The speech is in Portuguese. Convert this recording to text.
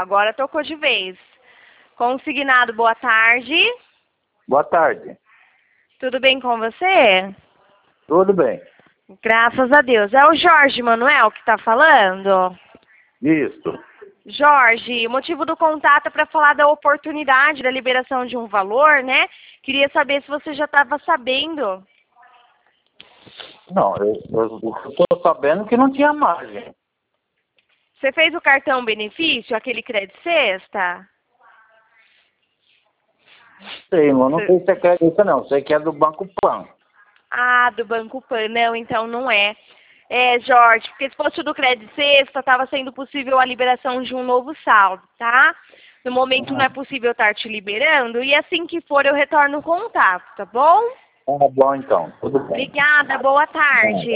agora tocou de vez. Consignado, boa tarde. Boa tarde. Tudo bem com você? Tudo bem. Graças a Deus. É o Jorge Manuel que está falando? Isso. Jorge, o motivo do contato é para falar da oportunidade da liberação de um valor, né? Queria saber se você já estava sabendo. Não, eu estou sabendo que não tinha margem. Você fez o cartão benefício, aquele crédito sexta? Sei, eu não sei se é crédito não, sei que é do Banco Pan. Ah, do Banco Pan. Não, então não é. É, Jorge, porque se fosse do crédito sexta, estava sendo possível a liberação de um novo saldo, tá? No momento não é possível estar te liberando, e assim que for eu retorno o contato, tá bom? Tá bom então, tudo bem. Obrigada, boa tarde.